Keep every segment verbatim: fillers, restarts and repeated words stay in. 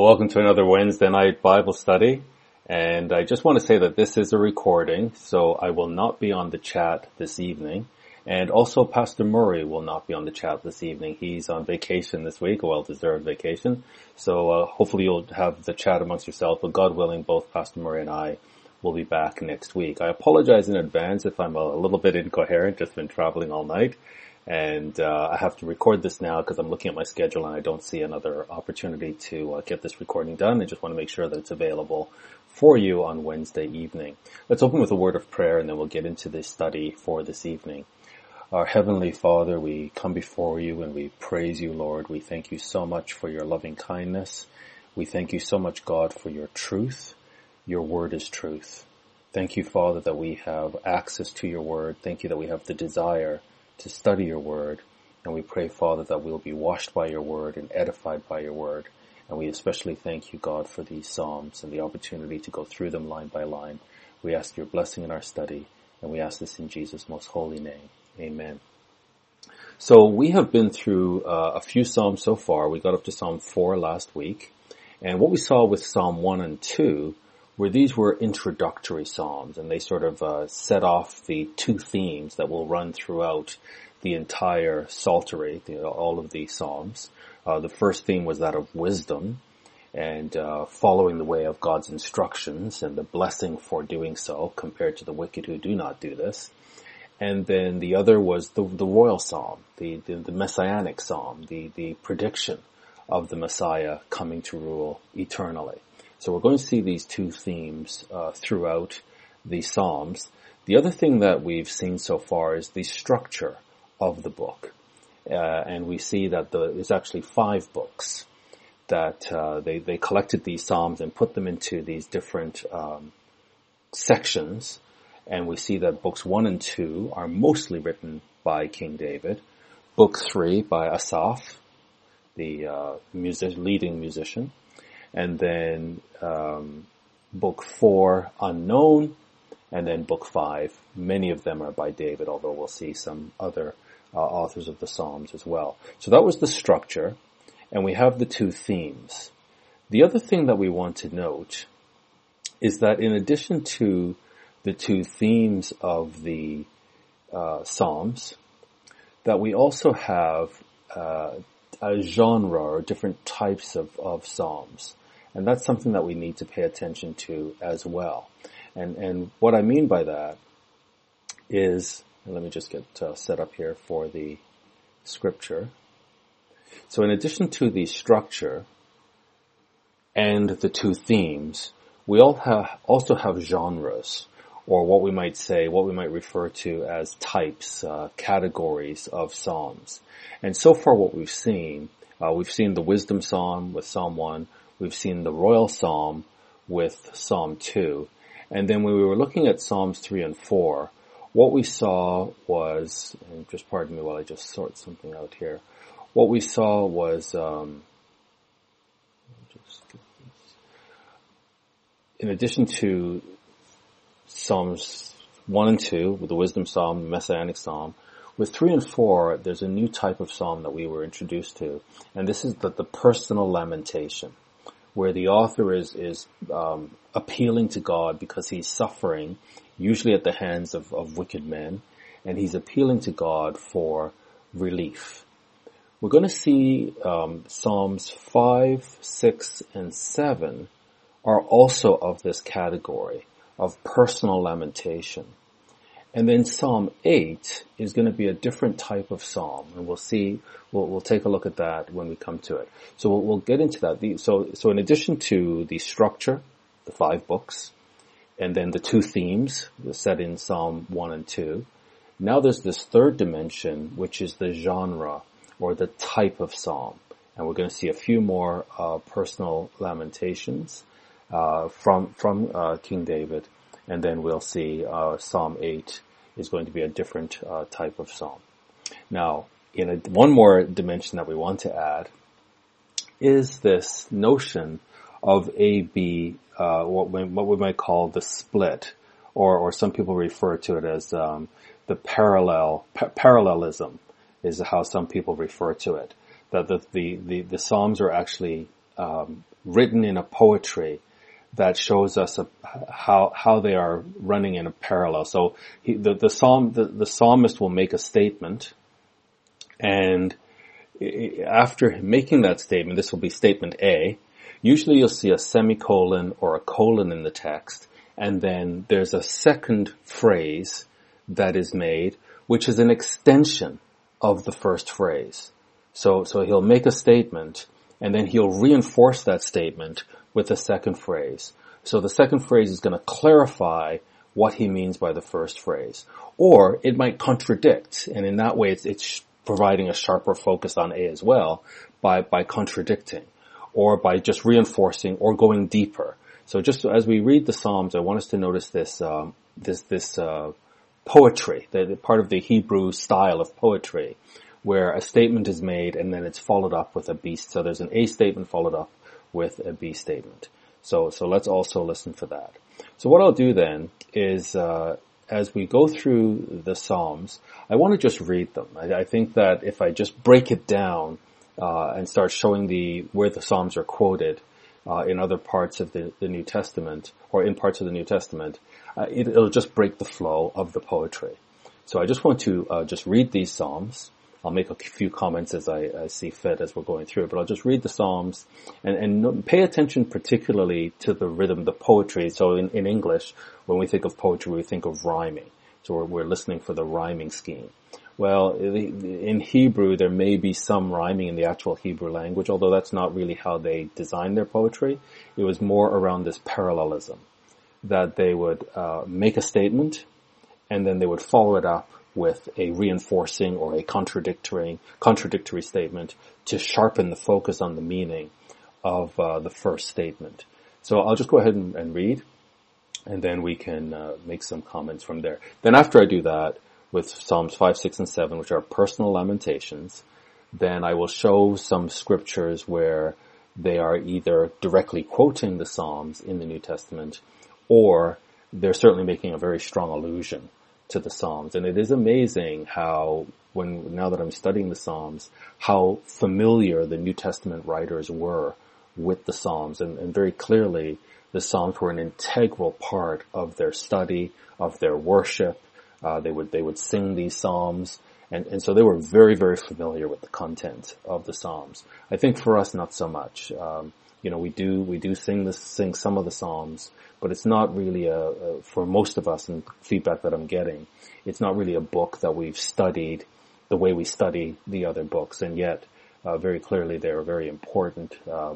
welcome to another Wednesday night Bible study. And I just want to say that this is a recording, so I will not be on the chat this evening. And also Pastor Murray will not be on the chat this evening. He's on vacation this week, a well-deserved vacation. So uh, hopefully you'll have the chat amongst yourself, but God willing, both Pastor Murray and I will be back next week. I apologize in advance if I'm a little bit incoherent, just been traveling all night. And uh, I have to record this now because I'm looking at my schedule and I don't see another opportunity to uh, get this recording done. I just want to make sure that it's available for you on Wednesday evening. Let's open with a word of prayer and then we'll get into the study for this evening. Our Heavenly Father, we come before you and we praise you, Lord. We thank you so much for your loving kindness. We thank you so much, God, for your truth. Your word is truth. Thank you, Father, that we have access to your word. Thank you that we have the desire to study your word. And we pray, Father, that we'll be washed by your word and edified by your word. And we especially thank you, God, for these Psalms and the opportunity to go through them line by line. We ask your blessing in our study, and we ask this in Jesus' most holy name. Amen. So we have been through uh, a few Psalms so far. We got up to Psalm four last week. And what we saw with Psalm one and two were these were introductory Psalms, and they sort of uh, set off the two themes that will run throughout the entire Psaltery, the, all of the Psalms. Uh, the first theme was that of wisdom and uh, following the way of God's instructions and the blessing for doing so compared to the wicked who do not do this. And then the other was the, the royal psalm, the, the, the messianic psalm, the, the prediction of the Messiah coming to rule eternally. So we're going to see these two themes uh, throughout the Psalms. The other thing that we've seen so far is the structure of the book. Uh, and we see that the, there's actually five books that uh, they, they collected these Psalms and put them into these different um, sections. And we see that books one and two are mostly written by King David. Book three by Asaph, the uh, music, leading musician. And then um, book four, unknown. And then book five, many of them are by David, although we'll see some other uh, authors of the Psalms as well. So that was the structure. And we have the two themes. The other thing that we want to note is that in addition to the two themes of the uh, Psalms, that we also have uh, a genre or different types of, of Psalms. And that's something that we need to pay attention to as well. And and what I mean by that is, and let me just get uh, set up here for the scripture. So in addition to the structure and the two themes, we all have, also have genres, or what we might say, what we might refer to as types, uh, categories of Psalms. And so far what we've seen, uh, we've seen the Wisdom Psalm with Psalm one, we've seen the Royal Psalm with Psalm two, and then when we were looking at Psalms three and four, what we saw was, and just pardon me while I just sort something out here, what we saw was, um, just in addition to Psalms one and two, with the Wisdom Psalm, the Messianic Psalm, with three and four, there's a new type of psalm that we were introduced to, and this is the, the personal lamentation, where the author is is um, appealing to God because he's suffering, usually at the hands of, of wicked men, and he's appealing to God for relief. We're going to see um, Psalms five, six, and seven are also of this category of personal lamentation. And then Psalm eight is going to be a different type of psalm, and we'll see, we'll, we'll take a look at that when we come to it. So we'll, we'll get into that. The, so, so in addition to the structure, the five books, and then the two themes set in Psalm one and two, now there's this third dimension, which is the genre, or the type of psalm. And we're going to see a few more uh, personal lamentations uh, from, from uh, King David. And then we'll see uh, Psalm eight is going to be a different uh, type of psalm. Now, in a, one more dimension that we want to add is this notion of A B, uh, what, we, what we might call the split, or, or some people refer to it as um, the parallel pa- parallelism, is how some people refer to it. That the the the, the Psalms are actually um, written in a poetry that shows us a, how how they are running in a parallel. So he, the the psalm the, the psalmist will make a statement, and after making that statement, this will be statement A. Usually, you'll see a semicolon or a colon in the text, and then there's a second phrase that is made, which is an extension of the first phrase. So so he'll make a statement, and then he'll reinforce that statement with a second phrase. So the second phrase is going to clarify what he means by the first phrase. Or it might contradict, and in that way it's, it's providing a sharper focus on A as well by, by contradicting, or by just reinforcing or going deeper. So just as we read the Psalms, I want us to notice this, um, this, this, uh, poetry, the part of the Hebrew style of poetry, where a statement is made and then it's followed up with a B. So there's an A statement followed up with a B statement. So, so let's also listen for that. So what I'll do then is, uh, as we go through the Psalms, I want to just read them. I, I think that if I just break it down, uh, and start showing the, where the Psalms are quoted, uh, in other parts of the, the New Testament, or in parts of the New Testament, uh, it, it'll just break the flow of the poetry. So I just want to, uh, just read these Psalms. I'll make a few comments as I, I see fit as we're going through it, but I'll just read the Psalms and, and pay attention particularly to the rhythm, the poetry. So in, in English, when we think of poetry, we think of rhyming. So we're, we're listening for the rhyming scheme. Well, in Hebrew, there may be some rhyming in the actual Hebrew language, although that's not really how they designed their poetry. It was more around this parallelism, that they would uh, make a statement and then they would follow it up with a reinforcing or a contradictory contradictory statement to sharpen the focus on the meaning of uh, the first statement. So I'll just go ahead and, and read, and then we can uh, make some comments from there. Then after I do that, with Psalms five, six, and seven, which are personal lamentations, then I will show some scriptures where they are either directly quoting the Psalms in the New Testament, or they're certainly making a very strong allusion to the Psalms. And it is amazing how, when now that I'm studying the Psalms, how familiar the New Testament writers were with the Psalms. And, and very clearly, the Psalms were an integral part of their study, of their worship. Uh, they would they would sing these Psalms. And, and so they were very, very familiar with the content of the Psalms. I think for us, not so much. Um, you know, we do, we do sing this, sing some of the Psalms, but it's not really a, a, for most of us, and feedback that I'm getting, it's not really a book that we've studied the way we study the other books. And yet, uh, very clearly they're very important, uh,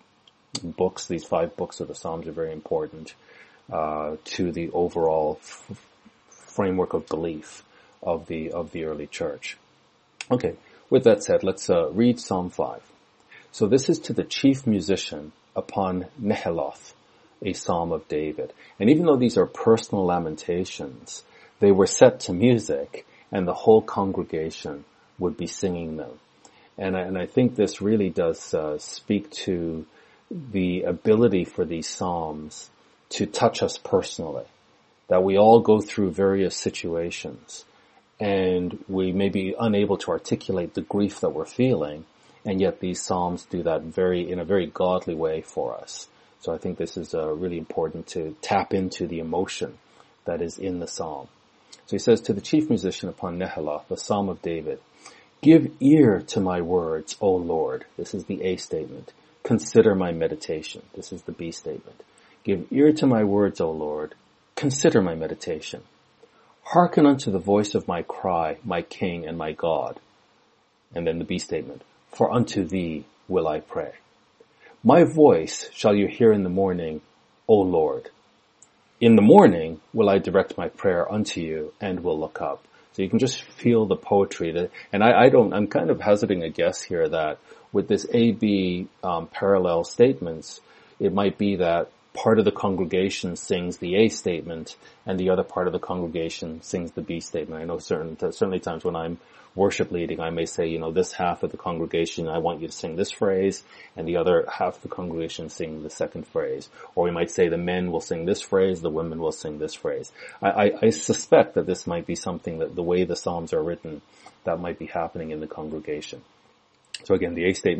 books. These five books of the Psalms are very important, uh, to the overall f- framework of belief of the, of the early church. Okay. With that said, let's, uh, read Psalm five. So this is to the chief musician upon Neheloth, a psalm of David. And even though these are personal lamentations, they were set to music, and the whole congregation would be singing them. And I, and I think this really does uh, speak to the ability for these psalms to touch us personally, that we all go through various situations, and we may be unable to articulate the grief that we're feeling, and yet these psalms do that very in a very godly way for us. So I think this is uh, really important to tap into the emotion that is in the psalm. So he says, to the chief musician upon Neheloth, a psalm of David, give ear to my words, O Lord. This is the A statement. Consider my meditation. This is the B statement. Give ear to my words, O Lord. Consider my meditation. Hearken unto the voice of my cry, my King and my God. And then the B statement. For unto thee will I pray. My voice shall you hear in the morning, O Lord. In the morning will I direct my prayer unto you and will look up. So you can just feel the poetry. That, and I, I don't, I'm kind of hazarding a guess here that with this A B um, parallel statements, it might be that part of the congregation sings the A statement and the other part of the congregation sings the B statement. I know certain, certainly times when I'm worship leading, I may say, you know, this half of the congregation, I want you to sing this phrase, and the other half of the congregation sing the second phrase. Or we might say the men will sing this phrase, the women will sing this phrase. I, I, I suspect that this might be something that the way the Psalms are written, that might be happening in the congregation. So again, the A statement,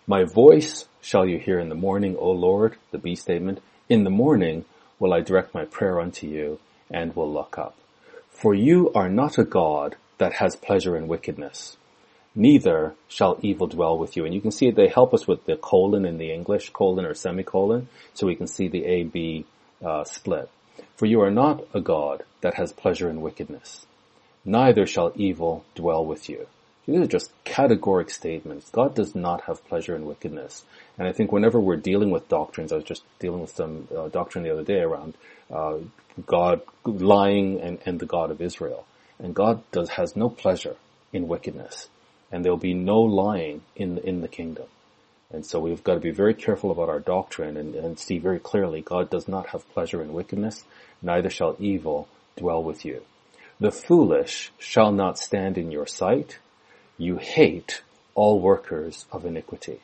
My voice shall you hear in the morning, O Lord, the B statement. In the morning will I direct my prayer unto you and will look up. For you are not a God that has pleasure in wickedness, neither shall evil dwell with you. And you can see they help us with the colon in the English, colon or semicolon, so we can see the A B uh, split. For you are not a God that has pleasure in wickedness, neither shall evil dwell with you. These are just categoric statements. God does not have pleasure in wickedness. And I think whenever we're dealing with doctrines, I was just dealing with some uh, doctrine the other day around uh, God lying and, and the God of Israel. And God does has no pleasure in wickedness. And there'll be no lying in, in the kingdom. And so we've got to be very careful about our doctrine and, and see very clearly God does not have pleasure in wickedness, neither shall evil dwell with you. The foolish shall not stand in your sight. You hate all workers of iniquity.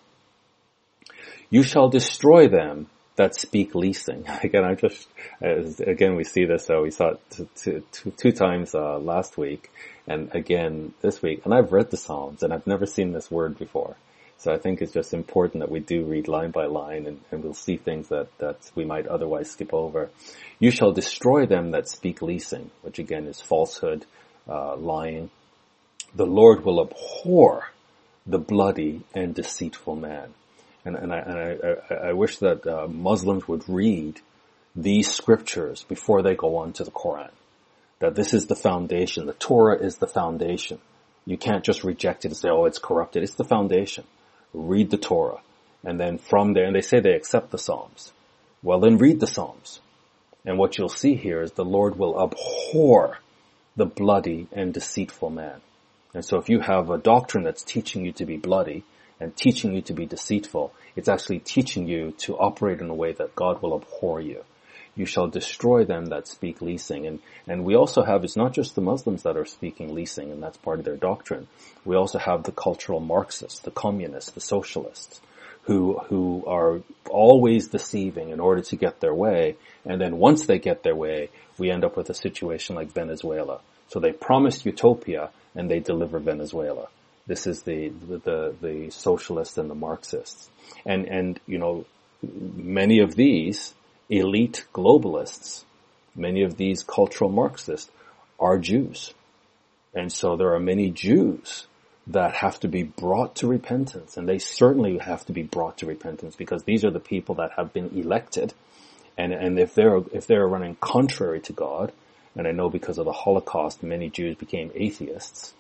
You shall destroy them that speak leasing. Again, I just, again, we see this, uh, we saw it two, two, two, two times uh, last week, and again this week. And I've read the Psalms, and I've never seen this word before. So I think it's just important that we do read line by line, and, and we'll see things that, that we might otherwise skip over. You shall destroy them that speak leasing, which again is falsehood, uh, lying. The Lord will abhor the bloody and deceitful man. And, and, I, and I, I, I wish that uh, Muslims would read these scriptures before they go on to the Quran. That this is the foundation. The Torah is the foundation. You can't just reject it and say, oh, it's corrupted. It's the foundation. Read the Torah. And then from there, and they say they accept the Psalms. Well, then read the Psalms. And what you'll see here is the Lord will abhor the bloody and deceitful man. And so if you have a doctrine that's teaching you to be bloody and teaching you to be deceitful, it's actually teaching you to operate in a way that God will abhor you. You shall destroy them that speak leasing. And, and we also have, it's not just the Muslims that are speaking leasing, and that's part of their doctrine. We also have the cultural Marxists, the communists, the socialists, who, who are always deceiving in order to get their way. And then once they get their way, we end up with a situation like Venezuela. So they promised utopia, and they deliver Venezuela. This is the, the, the, the socialists and the Marxists. And, and, you know, many of these elite globalists, many of these cultural Marxists are Jews. And so there are many Jews that have to be brought to repentance. And they certainly have to be brought to repentance because these are the people that have been elected. And, and if they're, if they're running contrary to God, and I know because of the Holocaust, many Jews became atheists.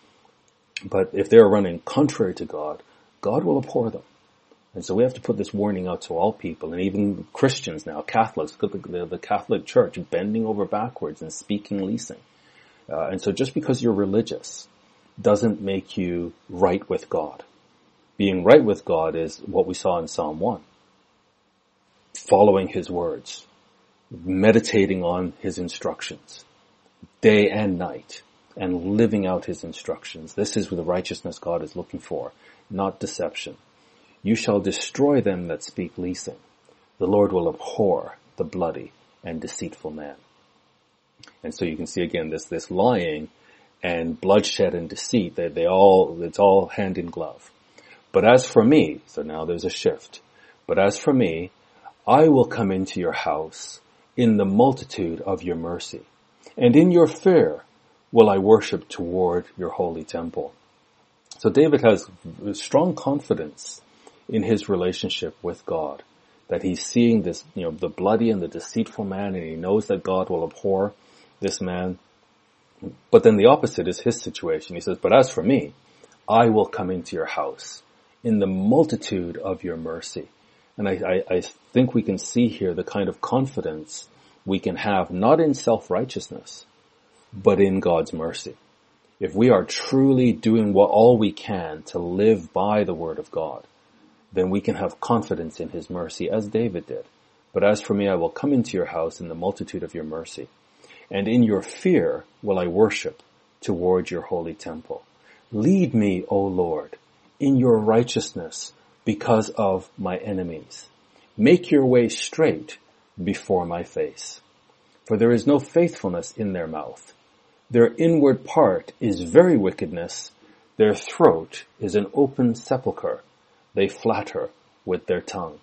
But if they're running contrary to God, God will abhor them. And so we have to put this warning out to all people, and even Christians now, Catholics, the, the, the Catholic Church, bending over backwards and speaking leasing. Uh, and so just because you're religious doesn't make you right with God. Being right with God is what we saw in Psalm one. Following His words. Meditating on His instructions. Day and night. And living out His instructions. This is the righteousness God is looking for, not deception. You shall destroy them that speak leasing. The Lord will abhor the bloody and deceitful man. And so you can see again this, this lying and bloodshed and deceit, they, they all, it's all hand in glove. But as for me, so now there's a shift. But as for me, I will come into your house in the multitude of your mercy. And in your fear will I worship toward your holy temple. So David has strong confidence in his relationship with God, that he's seeing this, you know, the bloody and the deceitful man, and he knows that God will abhor this man. But then the opposite is his situation. He says, but as for me, I will come into your house in the multitude of your mercy. And I, I, I think we can see here the kind of confidence we can have, not in self-righteousness, but in God's mercy. If we are truly doing what all we can to live by the word of God, then we can have confidence in His mercy, as David did. But as for me, I will come into your house in the multitude of your mercy. And in your fear will I worship toward your holy temple. Lead me, O Lord, in your righteousness because of my enemies. Make your way straight before my face. For there is no faithfulness in their mouth. Their inward part is very wickedness. Their throat is an open sepulchre. they flatter with their tongue.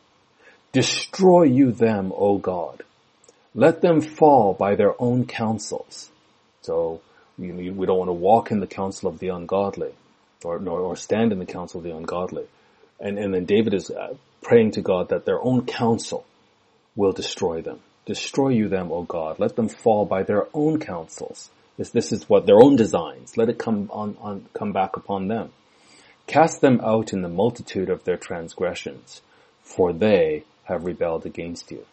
Destroy you them, O God. Let them fall by their own counsels. So we, we don't want to walk in the counsel of the ungodly, or, or, or stand in the counsel of the ungodly. And, and then David is uh, praying to God that their own counsel will destroy them. Destroy you them, O God. Let them fall by their own counsels. This, this is what their own designs. Let it come on, on, come back upon them. Cast them out in the multitude of their transgressions, for they have rebelled against you.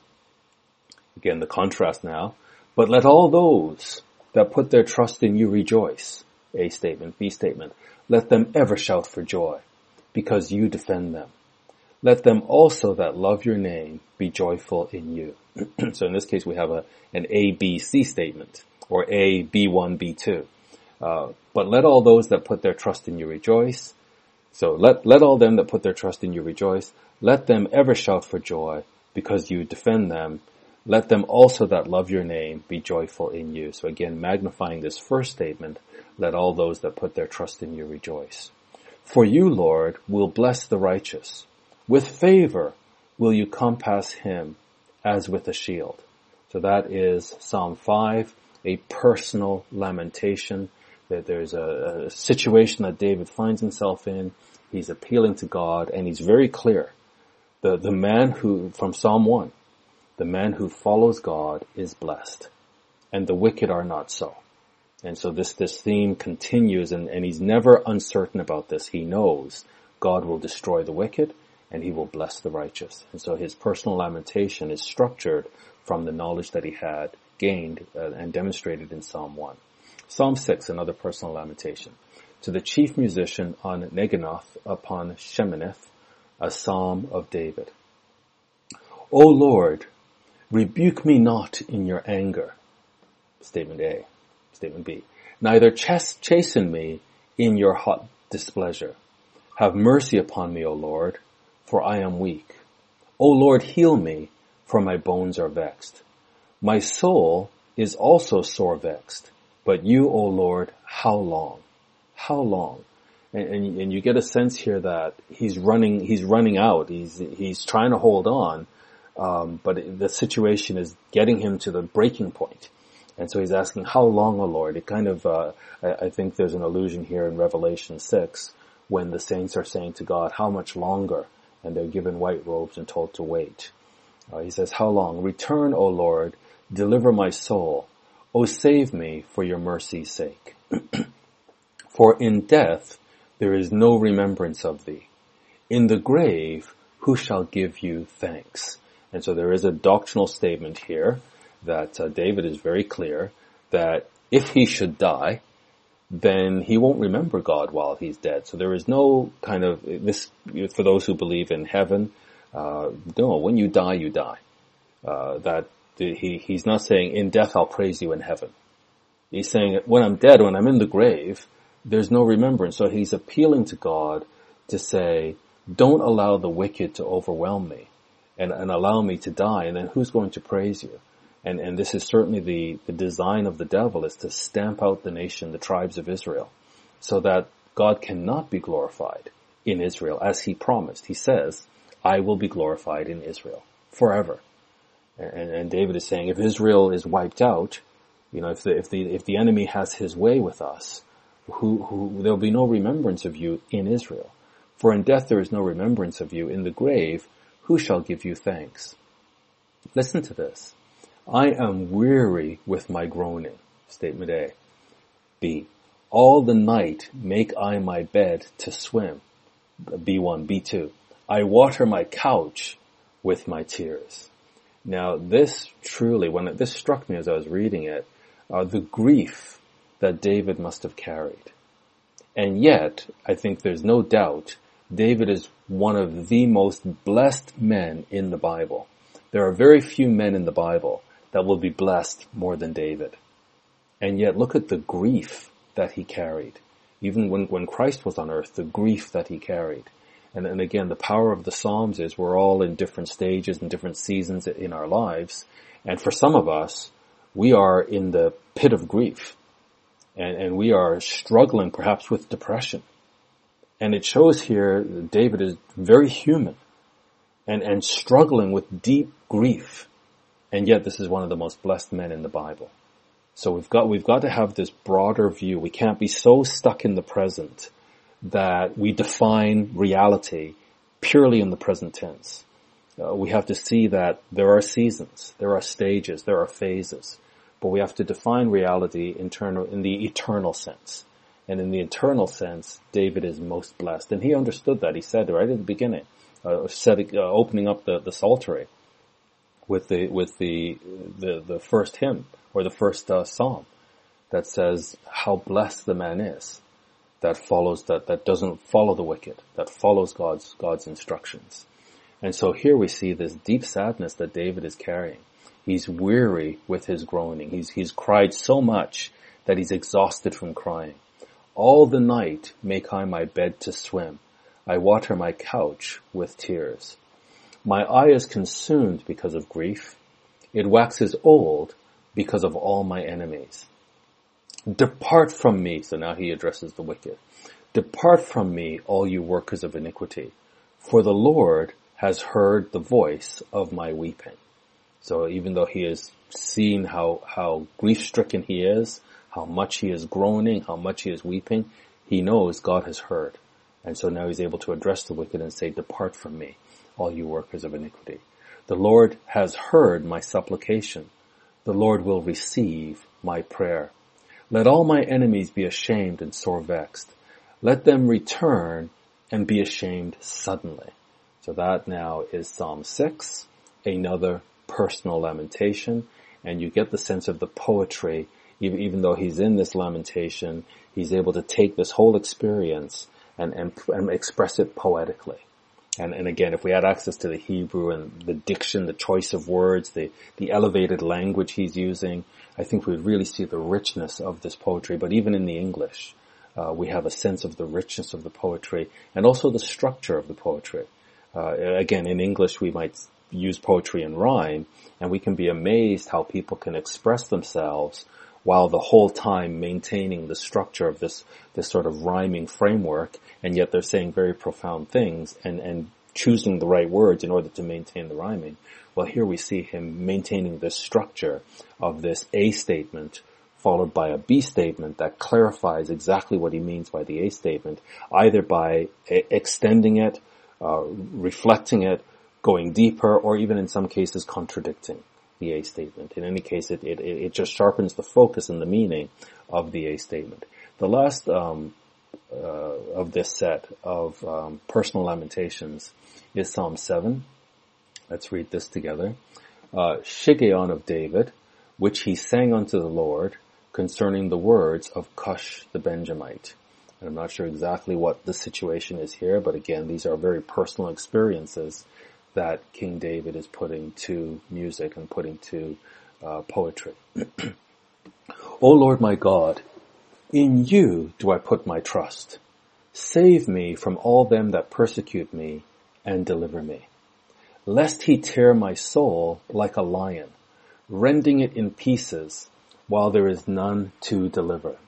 Again, the contrast now. But let all those that put their trust in you rejoice. A statement, B statement. Let them ever shout for joy, because you defend them. Let them also that love your name be joyful in you. So in this case we have a an A, B, C statement, or A, B one, B two. Uh, but let all those that put their trust in you rejoice. So let, let all them that put their trust in you rejoice. Let them ever shout for joy, because you defend them. Let them also that love your name be joyful in you. So again, magnifying this first statement, let all those that put their trust in you rejoice. For you, Lord, will bless the righteous. With favor will you compass him as with a shield. So that is Psalm five, a personal lamentation, that there's a, a situation that David finds himself in. He's appealing to God, and he's very clear. The, the man who, from Psalm one, the man who follows God is blessed, and the wicked are not so. And so this, this theme continues, and, and he's never uncertain about this. He knows God will destroy the wicked, and he will bless the righteous. And so his personal lamentation is structured from the knowledge that he had gained uh, and demonstrated in Psalm one. Psalm six, another personal lamentation. To the chief musician on Neginoth upon Sheminith, a psalm of David. O Lord, rebuke me not in your anger. Statement A. Statement B. Neither chas- chasten me in your hot displeasure. Have mercy upon me, O Lord, for I am weak. O Lord, heal me, for my bones are vexed. My soul is also sore vexed. But you, O Lord, how long? How long? And, and, and you get a sense here that he's running, he's running out. He's, he's trying to hold on. Um, but the situation is getting him to the breaking point. And so he's asking, how long, O Lord? It kind of, uh, I, I think there's an allusion here in Revelation six when the saints are saying to God, how much longer? And they're given white robes and told to wait. Uh, he says, how long? Return, O Lord, deliver my soul. O save me for your mercy's sake. For in death there is no remembrance of thee. In the grave, who shall give you thanks? And so there is a doctrinal statement here that uh, David is very clear that if he should die, then he won't remember God while he's dead. So there is no kind of, this, for those who believe in heaven, uh, no, when you die, you die. Uh, that he, he's not saying, in death I'll praise you in heaven. He's saying, when I'm dead, when I'm in the grave, there's no remembrance. So he's appealing to God to say, don't allow the wicked to overwhelm me and, and allow me to die. And then who's going to praise you? And, and this is certainly the, the design of the devil, is to stamp out the nation, the tribes of Israel, so that God cannot be glorified in Israel as he promised. He says, I will be glorified in Israel forever. And, and David is saying, if Israel is wiped out, you know, if the, if the, if the enemy has his way with us, who, who, there'll be no remembrance of you in Israel. For in death there is no remembrance of you. In the grave, who shall give you thanks? Listen to this. I am weary with my groaning. Statement A. B. All the night make I my bed to swim. B one, B two. I water my couch with my tears. Now this truly, when it, this struck me as I was reading it, uh, the grief that David must have carried. And yet, I think there's no doubt, David is one of the most blessed men in the Bible. There are very few men in the Bible that will be blessed more than David. And yet look at the grief that he carried. Even when, when Christ was on earth, the grief that he carried. And, and again, the power of the Psalms is we're all in different stages and different seasons in our lives. And for some of us, we are in the pit of grief. And, and we are struggling perhaps with depression. And it shows here David is very human and, and struggling with deep grief. And yet this is one of the most blessed men in the Bible. So we've got, we've got to have this broader view. We can't be so stuck in the present that we define reality purely in the present tense. Uh, we have to see that there are seasons, there are stages, there are phases, but we have to define reality in, term, in the eternal sense. And in the eternal sense, David is most blessed. And he understood that. He said right at the beginning, uh, setting, uh, opening up the, the Psaltery with the, with the, the, the first hymn or the first uh, psalm that says how blessed the man is that follows, that, that doesn't follow the wicked, that follows God's, God's instructions. And so here we see this deep sadness that David is carrying. He's weary with his groaning. He's, he's cried so much that he's exhausted from crying. All the night make I my bed to swim. I water my couch with tears. My eye is consumed because of grief. It waxes old because of all my enemies. Depart from me. So now he addresses the wicked. Depart from me, all you workers of iniquity. For the Lord has heard the voice of my weeping. So even though he has seen how, how grief-stricken he is, how much he is groaning, how much he is weeping, he knows God has heard. And so now he's able to address the wicked and say, depart from me, all you workers of iniquity. The Lord has heard my supplication. The Lord will receive my prayer. Let all my enemies be ashamed and sore vexed. Let them return and be ashamed suddenly. So that now is Psalm six, another personal lamentation, and you get the sense of the poetry. Even, even though he's in this lamentation, he's able to take this whole experience and, and, and express it poetically. And, and again, if we had access to the Hebrew and the diction, the choice of words, the, the elevated language he's using, I think we'd really see the richness of this poetry. But even in the English, uh, we have a sense of the richness of the poetry and also the structure of the poetry. Uh, again, in English, we might use poetry in rhyme, and we can be amazed how people can express themselves while the whole time maintaining the structure of this, this sort of rhyming framework, and yet they're saying very profound things and, and choosing the right words in order to maintain the rhyming. Well, here we see him maintaining this structure of this A statement followed by a B statement that clarifies exactly what he means by the A statement, either by a- extending it, uh, reflecting it, going deeper, or even in some cases contradicting the A statement. In any case, it, it, it just sharpens the focus and the meaning of the A statement. The last um, uh, of this set of um, personal lamentations is Psalm seven. Let's read this together. Uh, Shiggaion of David, which he sang unto the Lord concerning the words of Cush the Benjamite. And I'm not sure exactly what the situation is here, but again, these are very personal experiences that King David is putting to music and putting to uh, poetry. O Lord my God, in you do I put my trust. Save me from all them that persecute me and deliver me. Lest he tear my soul like a lion, rending it in pieces while there is none to deliver.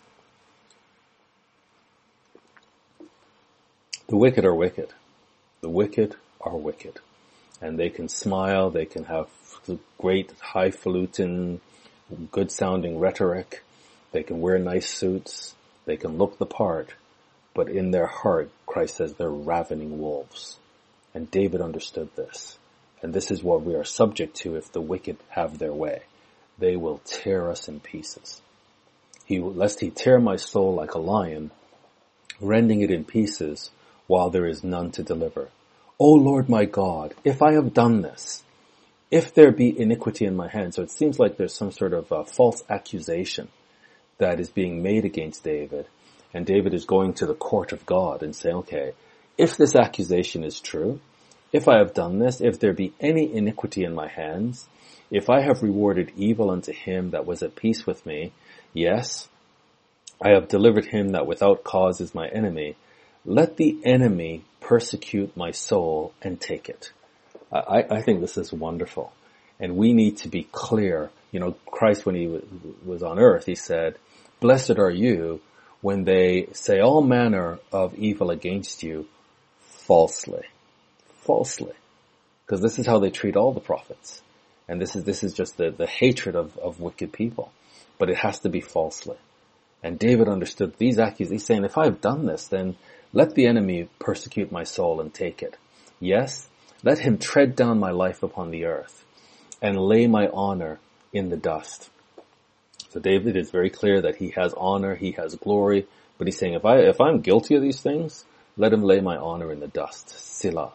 The wicked are wicked. The wicked are wicked. And they can smile, they can have great highfalutin, good-sounding rhetoric, they can wear nice suits, they can look the part, but in their heart, Christ says they're ravening wolves. And David understood this. And this is what we are subject to if the wicked have their way. They will tear us in pieces. He, lest he tear my soul like a lion, rending it in pieces while there is none to deliver. O Lord my God, if I have done this, if there be iniquity in my hand. So it seems like there's some sort of uh, false accusation that is being made against David. And David is going to the court of God and saying, okay, if this accusation is true, if I have done this, if there be any iniquity in my hands, if I have rewarded evil unto him that was at peace with me, yes, I have delivered him that without cause is my enemy, let the enemy persecute my soul and take it. I, I think this is wonderful. And we need to be clear. You know, Christ, when he w- was on earth, he said, blessed are you when they say all manner of evil against you falsely. Falsely. Because this is how they treat all the prophets. And this is this is just the, the hatred of, of wicked people. But it has to be falsely. And David understood these accusations. He's saying, if I've done this, then let the enemy persecute my soul and take it. Yes, let him tread down my life upon the earth and lay my honor in the dust. So David is very clear that he has honor, he has glory, but he's saying, if I, if I'm guilty of these things, let him lay my honor in the dust. Selah.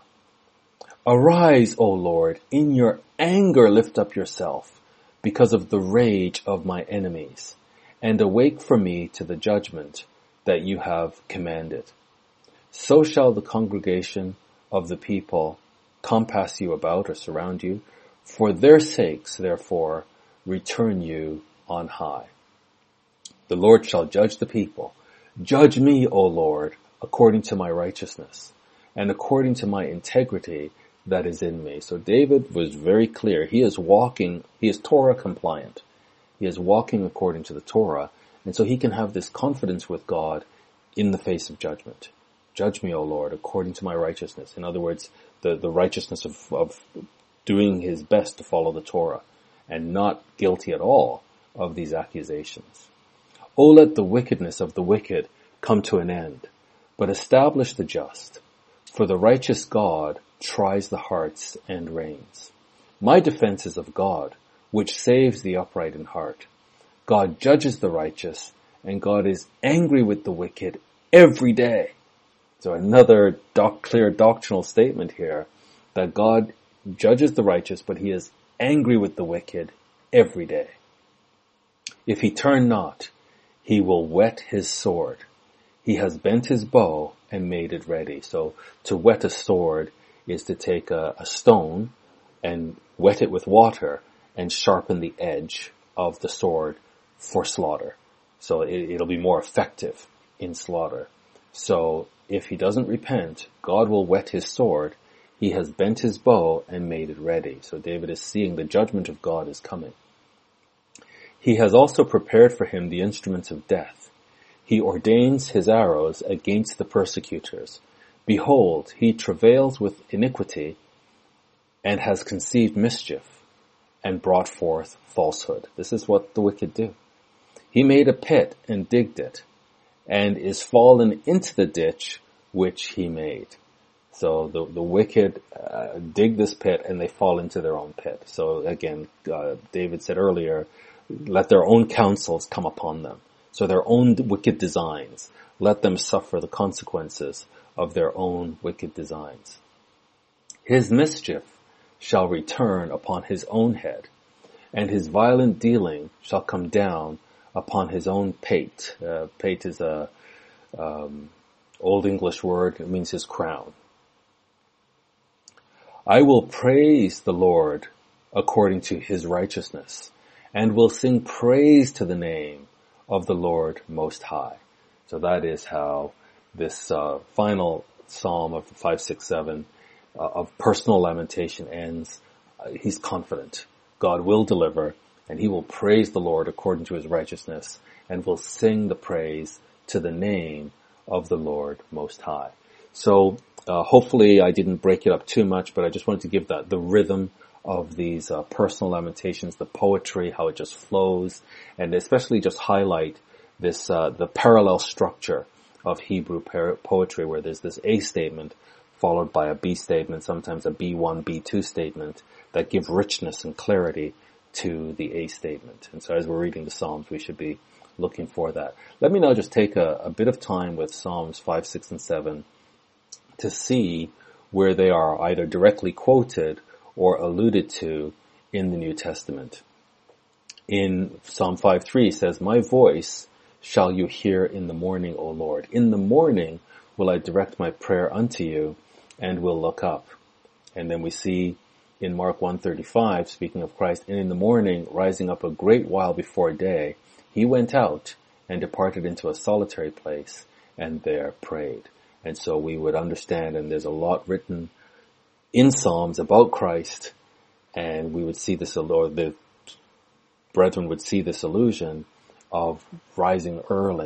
Arise, O Lord, in your anger lift up yourself because of the rage of my enemies, and awake for me to the judgment that you have commanded. So shall the congregation of the people compass you about or surround you. For their sakes, therefore, return you on high. The Lord shall judge the people. Judge me, O Lord, according to my righteousness, and according to my integrity that is in me. So David was very clear. He is walking, he is Torah compliant. He is walking according to the Torah, and so he can have this confidence with God in the face of judgment. Judge me, O Lord, according to my righteousness. In other words, the, the righteousness of, of doing his best to follow the Torah, and not guilty at all of these accusations. O let the wickedness of the wicked come to an end, but establish the just, for the righteous God tries the hearts and reins. My defense is of God, which saves the upright in heart. God judges the righteous, and God is angry with the wicked every day. So another doc- clear doctrinal statement here, that God judges the righteous, but he is angry with the wicked every day. If he turn not, he will whet his sword. He has bent his bow and made it ready. So to whet a sword is to take a, a stone and wet it with water and sharpen the edge of the sword for slaughter. So it, it'll be more effective in slaughter. So if he doesn't repent, God will whet his sword. He has bent his bow and made it ready. So David is seeing the judgment of God is coming. He has also prepared for him the instruments of death. He ordains his arrows against the persecutors. Behold, he travails with iniquity and has conceived mischief and brought forth falsehood. This is what the wicked do. He made a pit and digged it, and is fallen into the ditch which he made. So the, the wicked uh, dig this pit and they fall into their own pit. So again, uh, David said earlier, let their own counsels come upon them. So their own wicked designs, let them suffer the consequences of their own wicked designs. His mischief shall return upon his own head, and his violent dealing shall come down upon his own pate. Uh, pate is a um, old English word. It means his crown. I will praise the Lord according to his righteousness, and will sing praise to the name of the Lord Most High. So that is how this uh, final psalm of five, six, seven uh, of personal lamentation ends. Uh, he's confident. God will deliver, and he will praise the Lord according to his righteousness, and will sing the praise to the name of the Lord Most High. So uh, hopefully I didn't break it up too much, but I just wanted to give that the rhythm of these uh, personal lamentations, the poetry, how it just flows, and especially just highlight this uh, the parallel structure of Hebrew par- poetry, where there's this A statement followed by a B statement, sometimes a B one, B two statement that give richness and clarity to the A statement. And so as we're reading the Psalms, we should be looking for that. Let me now just take a, a bit of time with Psalms five, six, and seven to see where they are either directly quoted or alluded to in the New Testament. In Psalm five three it says, my voice shall you hear in the morning, O Lord. In the morning will I direct my prayer unto you and will look up. And then we see in Mark one thirty-five, speaking of Christ, and in the morning, rising up a great while before day, he went out and departed into a solitary place and there prayed. And so we would understand, and there's a lot written in Psalms about Christ, and we would see this, or the brethren would see this illusion of rising early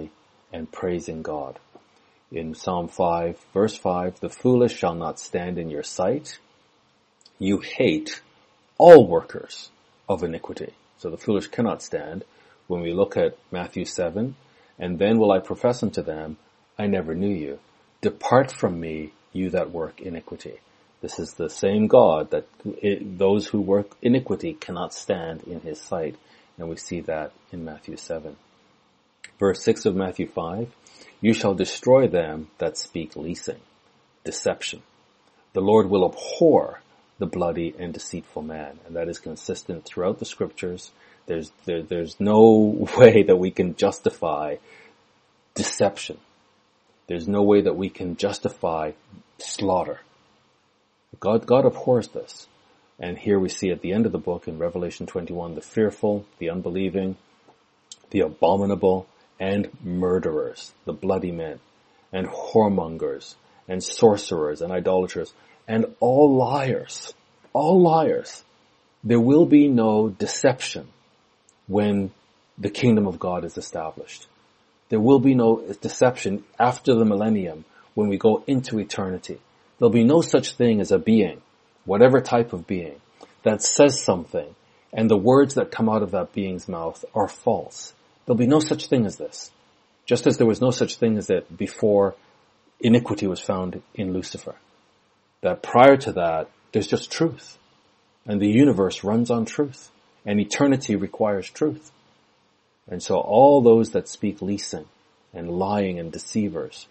and praising God. In Psalm five, verse five, the foolish shall not stand in your sight. You hate all workers of iniquity. So the foolish cannot stand. When we look at Matthew seven, and then will I profess unto them, I never knew you. Depart from me, you that work iniquity. This is the same God that it, those who work iniquity cannot stand in his sight. And we see that in Matthew seven. Verse six of Matthew five, you shall destroy them that speak leasing, deception. The Lord will abhor the bloody and deceitful man. And that is consistent throughout the scriptures. There's, there, there's no way that we can justify deception. There's no way that we can justify slaughter. God, God abhors this. And here we see at the end of the book in Revelation twenty-one, the fearful, the unbelieving, the abominable, and murderers, the bloody men, and whoremongers, and sorcerers, and idolaters, and all liars, all liars. There will be no deception when the kingdom of God is established. There will be no deception after the millennium when we go into eternity. There'll be no such thing as a being, whatever type of being, that says something, and the words that come out of that being's mouth are false. There'll be no such thing as this. Just as there was no such thing as it before iniquity was found in Lucifer. That prior to that, there's just truth. And the universe runs on truth. And eternity requires truth. And so all those that speak leasing and lying and deceivers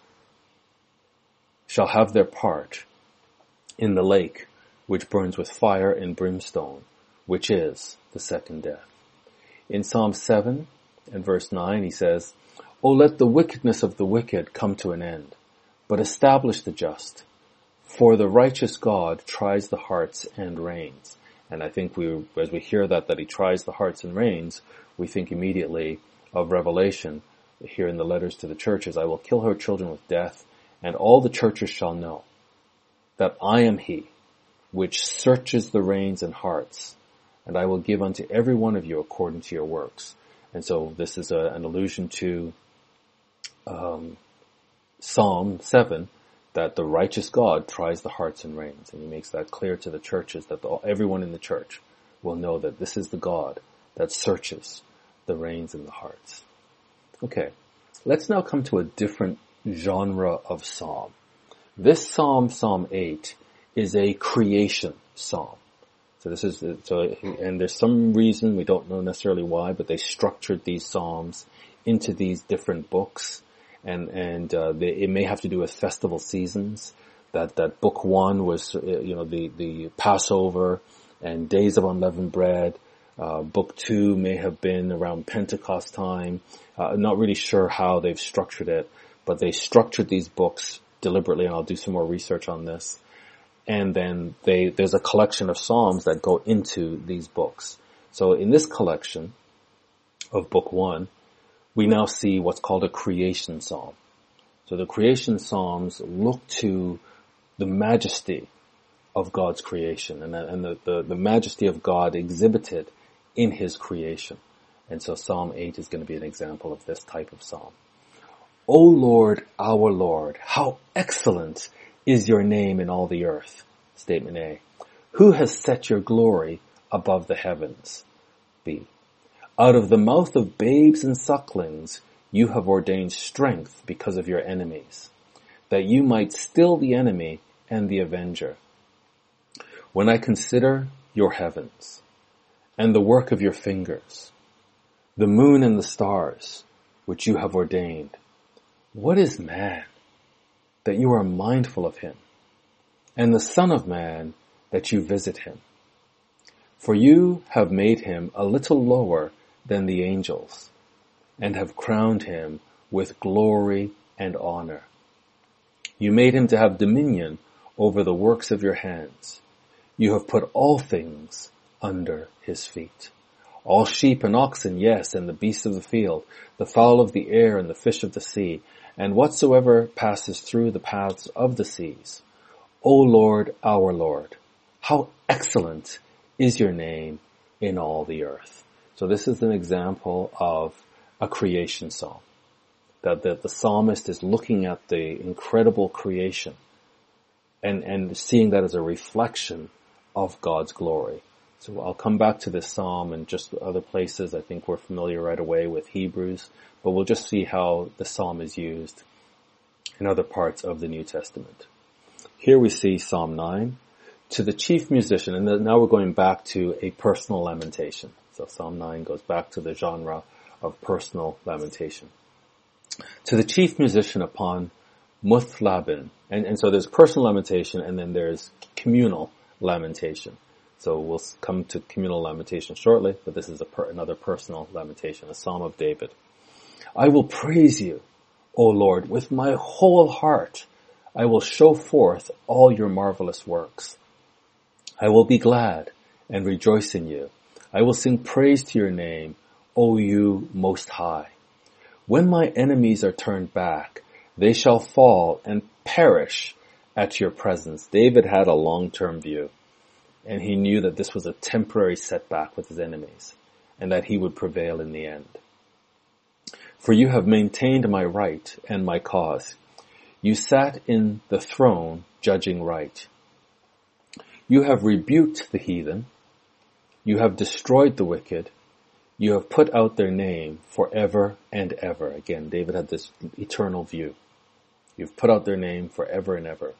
shall have their part in the lake which burns with fire and brimstone, which is the second death. In Psalm seven and verse nine he says, O let the wickedness of the wicked come to an end, but establish the just. For the righteous God tries the hearts and reins. And I think we, as we hear that, that he tries the hearts and reins, we think immediately of Revelation here in the letters to the churches. I will kill her children with death, and all the churches shall know that I am he which searches the reins and hearts, and I will give unto every one of you according to your works. And so this is a, an allusion to um, Psalm seven, that the righteous God tries the hearts and reins. And he makes that clear to the churches, that the, everyone in the church will know that this is the God that searches the reins and the hearts. Okay, let's now come to a different genre of psalm. This psalm, Psalm eight, is a creation psalm. So this is, so, and there's some reason, we don't know necessarily why, but they structured these psalms into these different books. And, and, uh, they, it may have to do with festival seasons. That, that book one was, you know, the, the Passover and Days of Unleavened Bread. Uh, book two may have been around Pentecost time. Uh, I'm not really sure how they've structured it, but they structured these books deliberately, and I'll do some more research on this. And then they, there's a collection of psalms that go into these books. So in this collection of book one, we now see what's called a creation psalm. So the creation psalms look to the majesty of God's creation and, and the, the, the majesty of God exhibited in his creation. And so Psalm eight is going to be an example of this type of psalm. O Lord, our Lord, how excellent is your name in all the earth. Statement A. Who has set your glory above the heavens? B. Out of the mouth of babes and sucklings you have ordained strength because of your enemies, that you might still the enemy and the avenger. When I consider your heavens and the work of your fingers, the moon and the stars which you have ordained, what is man that you are mindful of him, and the Son of Man that you visit him? For you have made him a little lower than the angels, and have crowned him with glory and honor. You made him to have dominion over the works of your hands. You have put all things under his feet. All sheep and oxen, yes, and the beasts of the field, the fowl of the air and the fish of the sea, and whatsoever passes through the paths of the seas. O Lord, our Lord, how excellent is your name in all the earth. So this is an example of a creation psalm that the, the psalmist is looking at the incredible creation and, and seeing that as a reflection of God's glory. So I'll come back to this psalm and just other places. I think we're familiar right away with Hebrews, but we'll just see how the psalm is used in other parts of the New Testament. Here we see Psalm nine. To the chief musician, and then now we're going back to a personal lamentation. So Psalm nine goes back to the genre of personal lamentation. To the chief musician upon Muthlabin. And, and so there's personal lamentation and then there's communal lamentation. So we'll come to communal lamentation shortly, but this is a per, another personal lamentation, a Psalm of David. I will praise you, O Lord, with my whole heart. I will show forth all your marvelous works. I will be glad and rejoice in you. I will sing praise to your name, O you most high. When my enemies are turned back, they shall fall and perish at your presence. David had a long-term view, and he knew that this was a temporary setback with his enemies, and that he would prevail in the end. For you have maintained my right and my cause. You sat in the throne judging right. You have rebuked the heathen. You have destroyed the wicked. You have put out their name forever and ever. Again, David had this eternal view. You've put out their name forever and ever.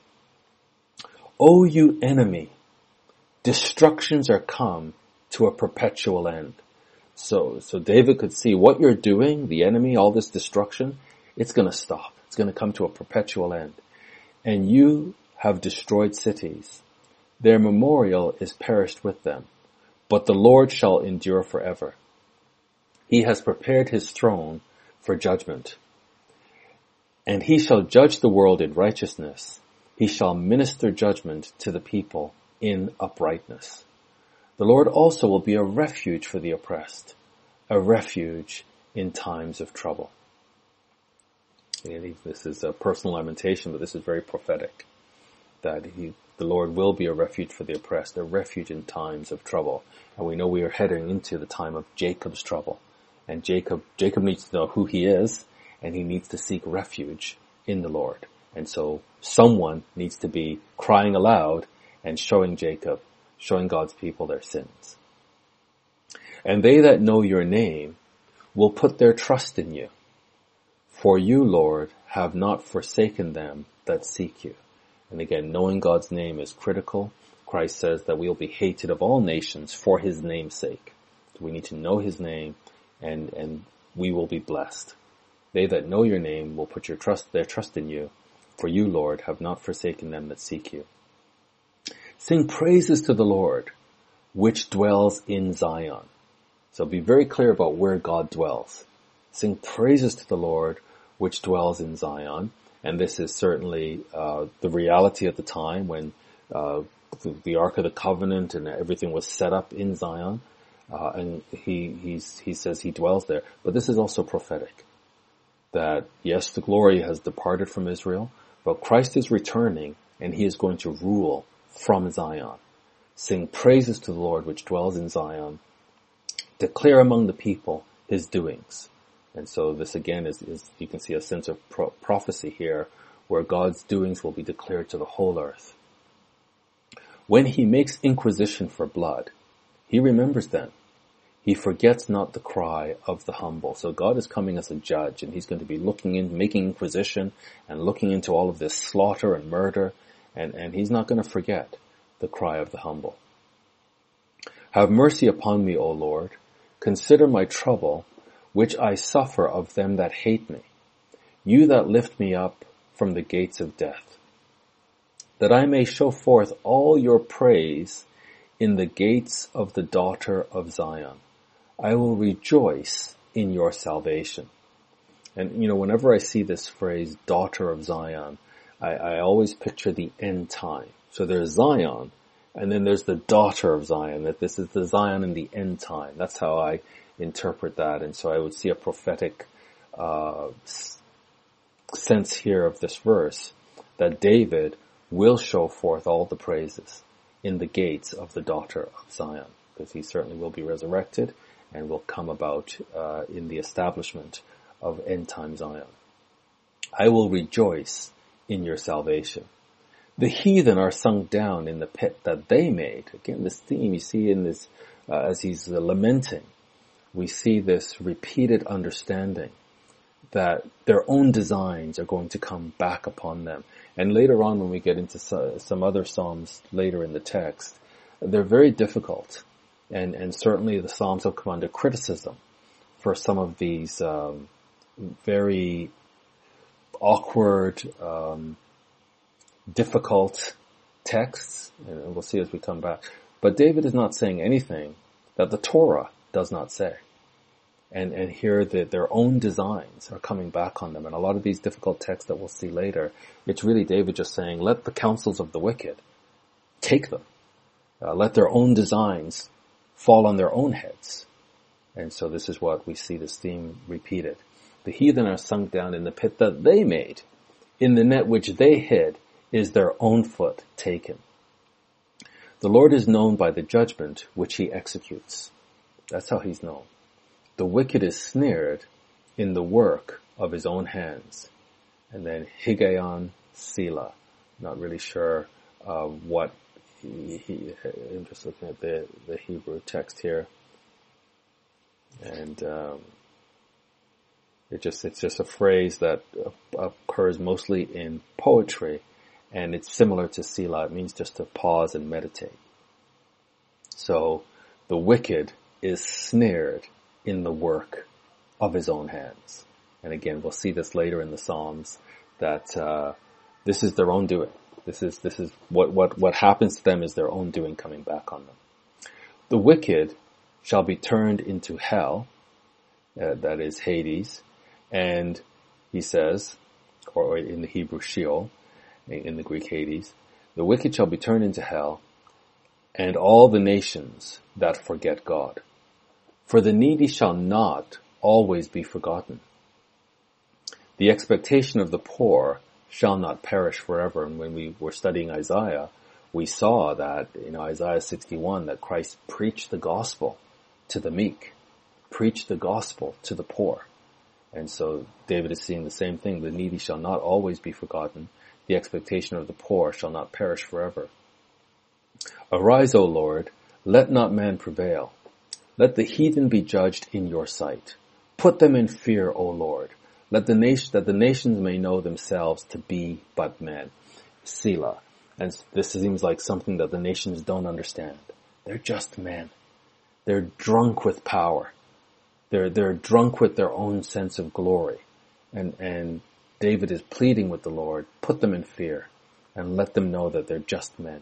O you enemy, destructions are come to a perpetual end. So, so David could see what you're doing, the enemy, all this destruction, it's going to stop. It's going to come to a perpetual end. And you have destroyed cities. Their memorial is perished with them, but the Lord shall endure forever. He has prepared his throne for judgment, and he shall judge the world in righteousness. He shall minister judgment to the people in uprightness. The Lord also will be a refuge for the oppressed, a refuge in times of trouble. This is a personal lamentation, but this is very prophetic, that he, the Lord will be a refuge for the oppressed, a refuge in times of trouble. And we know we are heading into the time of Jacob's trouble. And Jacob, Jacob needs to know who he is, and he needs to seek refuge in the Lord. And so someone needs to be crying aloud and showing Jacob, showing God's people their sins. And they that know your name will put their trust in you. For you, Lord, have not forsaken them that seek you. And again, knowing God's name is critical. Christ says that we will be hated of all nations for his name's sake. So we need to know his name, and, and we will be blessed. They that know your name will put your trust, their trust in you. For you, Lord, have not forsaken them that seek you. Sing praises to the Lord, which dwells in Zion. So be very clear about where God dwells. Sing praises to the Lord, which dwells in Zion. And this is certainly uh, the reality at the time when uh, the, the Ark of the Covenant and everything was set up in Zion. Uh, and he he's, he says he dwells there. But this is also prophetic. That, yes, the glory has departed from Israel, but Christ is returning and he is going to rule from Zion. Sing praises to the Lord which dwells in Zion. Declare among the people his doings. And so this again is, is you can see a sense of pro- prophecy here where God's doings will be declared to the whole earth. When he makes inquisition for blood, he remembers them. He forgets not the cry of the humble. So God is coming as a judge, and he's going to be looking in, making inquisition and looking into all of this slaughter and murder, and, and he's not going to forget the cry of the humble. Have mercy upon me, O Lord. Consider my trouble, which I suffer of them that hate me. You that lift me up from the gates of death, that I may show forth all your praise in the gates of the daughter of Zion. I will rejoice in your salvation. And, you know, whenever I see this phrase, daughter of Zion, I, I always picture the end time. So there's Zion, and then there's the daughter of Zion, that this is the Zion in the end time. That's how I interpret that. And so I would see a prophetic uh sense here of this verse, that David will show forth all the praises in the gates of the daughter of Zion, because he certainly will be resurrected and will come about uh, in the establishment of end time Zion. I will rejoice in your salvation. The heathen are sunk down in the pit that they made. Again, this theme you see in this, uh, as he's uh, lamenting, we see this repeated understanding that their own designs are going to come back upon them. And later on, when we get into some other Psalms later in the text, they're very difficult. And, and certainly the Psalms have come under criticism for some of these um, very awkward, um, difficult texts. And we'll see as we come back. But David is not saying anything that the Torah does not say. And, and here the, their own designs are coming back on them. And a lot of these difficult texts that we'll see later, it's really David just saying, let the counsels of the wicked take them. Uh, let their own designs fall on their own heads. And so this is what we see this theme repeated. The heathen are sunk down in the pit that they made. In the net which they hid is their own foot taken. The Lord is known by the judgment which he executes. That's how he's known. The wicked is snared in the work of his own hands. And then Higgaion Selah. Not really sure uh, what he, he, I'm just looking at the, the Hebrew text here. And um, it just it's just a phrase that occurs mostly in poetry, and it's similar to Selah. It means just to pause and meditate. So the wicked is snared in the work of his own hands. And again, we'll see this later in the Psalms, that uh, this is their own doing. This is this is what, what, what happens to them is their own doing coming back on them. The wicked shall be turned into hell, uh, that is Hades, and he says, or in the Hebrew Sheol, in the Greek Hades, the wicked shall be turned into hell, and all the nations that forget God. For the needy shall not always be forgotten. The expectation of the poor shall not perish forever. And when we were studying Isaiah, we saw that in Isaiah sixty-one that Christ preached the gospel to the meek, preached the gospel to the poor. And so David is seeing the same thing. The needy shall not always be forgotten. The expectation of the poor shall not perish forever. Arise, O Lord, let not man prevail. Let the heathen be judged in your sight. Put them in fear, O Lord. Let the nation, that the nations may know themselves to be but men. Selah. And this seems like something that the nations don't understand. They're just men. They're drunk with power. They're, they're drunk with their own sense of glory. And, and David is pleading with the Lord, put them in fear and let them know that they're just men.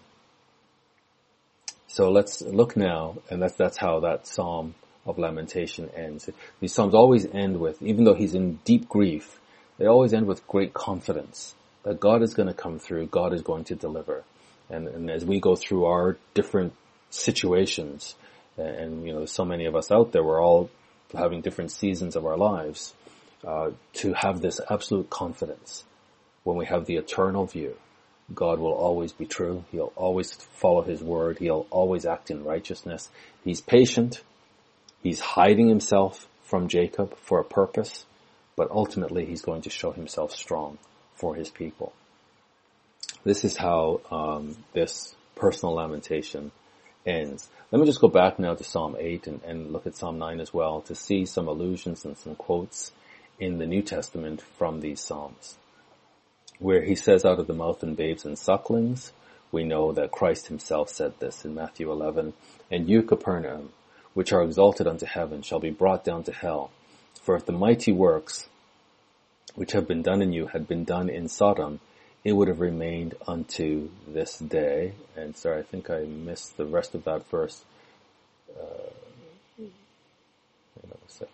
So let's look now, and that's, that's how that Psalm of Lamentation ends. These Psalms always end with, even though he's in deep grief, they always end with great confidence that God is going to come through, God is going to deliver. And, and as we go through our different situations, and, you know, so many of us out there, we're all having different seasons of our lives, uh, to have this absolute confidence when we have the eternal view. God will always be true. He'll always follow his word. He'll always act in righteousness. He's patient. He's hiding himself from Jacob for a purpose, but ultimately he's going to show himself strong for his people. This is how um, this personal lamentation ends. Let me just go back now to Psalm eight and, and look at Psalm nine as well to see some allusions and some quotes in the New Testament from these Psalms, where he says, out of the mouth of babes and sucklings. We know that Christ himself said this in Matthew eleven, and you, Capernaum, which are exalted unto heaven, shall be brought down to hell. For if the mighty works which have been done in you had been done in Sodom, it would have remained unto this day. And sorry, I think I missed the rest of that verse. Uh, wait a second.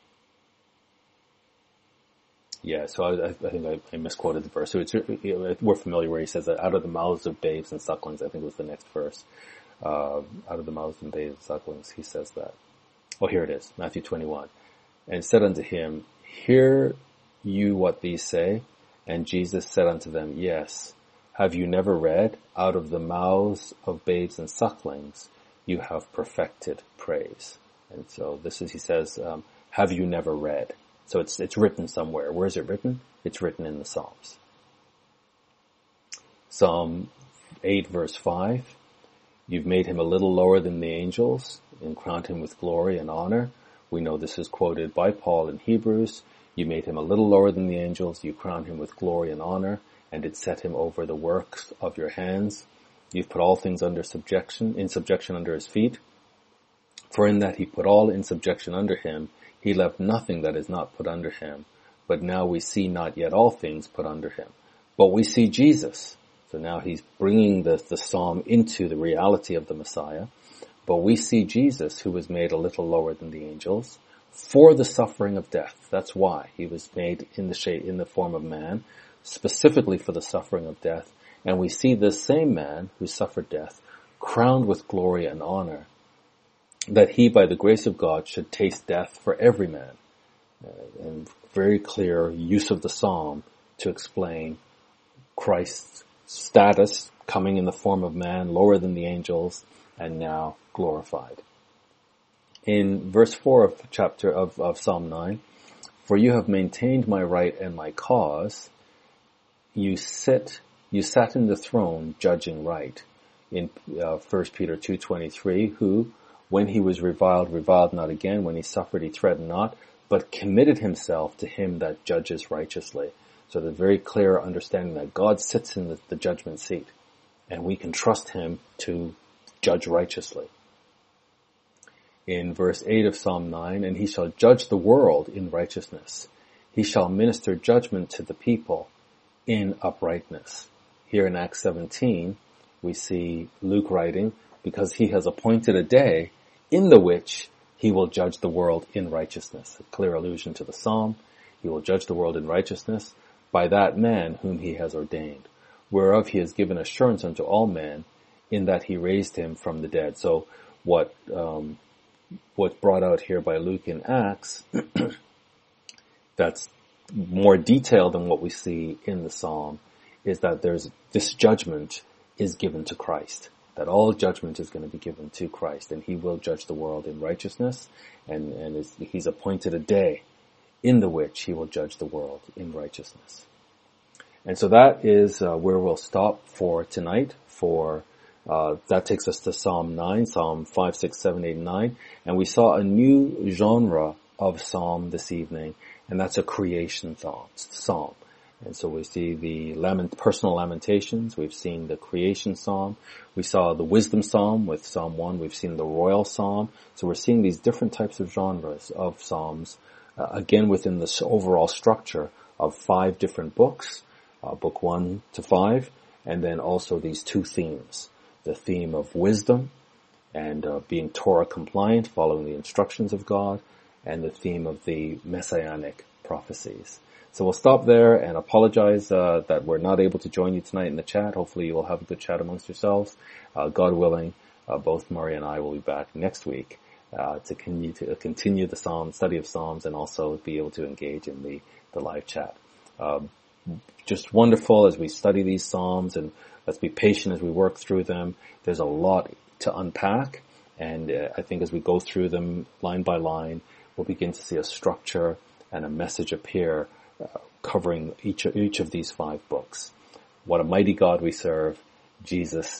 Yeah, so I, I think I, I misquoted the verse. So it's, we're familiar where he says that out of the mouths of babes and sucklings, I think was the next verse. Uh, out of the mouths of babes and sucklings, he says that. Oh, here it is, Matthew twenty-one. And said unto him, hear you what these say? And Jesus said unto them, yes. Have you never read, out of the mouths of babes and sucklings, you have perfected praise. And so this is, he says, um, have you never read? So it's, it's written somewhere. Where is it written? It's written in the Psalms. Psalm eight verse five. You've made him a little lower than the angels and crowned him with glory and honor. We know this is quoted by Paul in Hebrews. You made him a little lower than the angels. You crowned him with glory and honor, and did set him over the works of your hands. You've put all things under subjection, in subjection under his feet. For in that he put all in subjection under him, he left nothing that is not put under him. But now we see not yet all things put under him. But we see Jesus. So now he's bringing the, the psalm into the reality of the Messiah. But we see Jesus, who was made a little lower than the angels, for the suffering of death. That's why he was made in the shape, in the form of man, specifically for the suffering of death. And we see this same man who suffered death, crowned with glory and honor, that he, by the grace of God, should taste death for every man. Uh, and very clear use of the psalm to explain Christ's status, coming in the form of man, lower than the angels, and now glorified. In verse four of chapter of, of Psalm nine, for you have maintained my right and my cause. You sit, you sat in the throne judging right. In uh, First Peter two twenty-three, who, when he was reviled, reviled not again. When he suffered, he threatened not, but committed himself to him that judges righteously. So the very clear understanding that God sits in the, the judgment seat, and we can trust him to judge righteously. In verse eight of Psalm nine, and he shall judge the world in righteousness. He shall minister judgment to the people in uprightness. Here in Acts seventeen, we see Luke writing, because he has appointed a day in the which he will judge the world in righteousness. A clear allusion to the psalm. He will judge the world in righteousness by that man whom he has ordained, whereof he has given assurance unto all men, in that he raised him from the dead. So what um, what's brought out here by Luke in Acts, that's more detailed than what we see in the psalm, is that there's this judgment is given to Christ. That all judgment is going to be given to Christ, and he will judge the world in righteousness, and, and is, he's appointed a day in the which he will judge the world in righteousness. And so that is uh, where we'll stop for tonight. For uh, that takes us to Psalm nine, Psalm five, six, seven, eight, and nine. And we saw a new genre of psalm this evening, and that's a creation psalm. And so we see the lament, personal lamentations. We've seen the creation psalm. We saw the wisdom psalm with Psalm one. We've seen the royal psalm. So we're seeing these different types of genres of psalms, uh, again within this overall structure of five different books, uh, book one to five, and then also these two themes. The theme of wisdom and uh, being Torah compliant, following the instructions of God, and the theme of the messianic prophecies. So we'll stop there and apologize uh, that we're not able to join you tonight in the chat. Hopefully you will have a good chat amongst yourselves. Uh, God willing, uh, both Murray and I will be back next week uh, to continue, to continue the Psalm study of Psalms, and also be able to engage in the, the live chat. Um, just wonderful as we study these Psalms, and let's be patient as we work through them. There's a lot to unpack, and uh, I think as we go through them line by line, we'll begin to see a structure and a message appear, Uh, covering each of, each of these five books. What a mighty God we serve. Jesus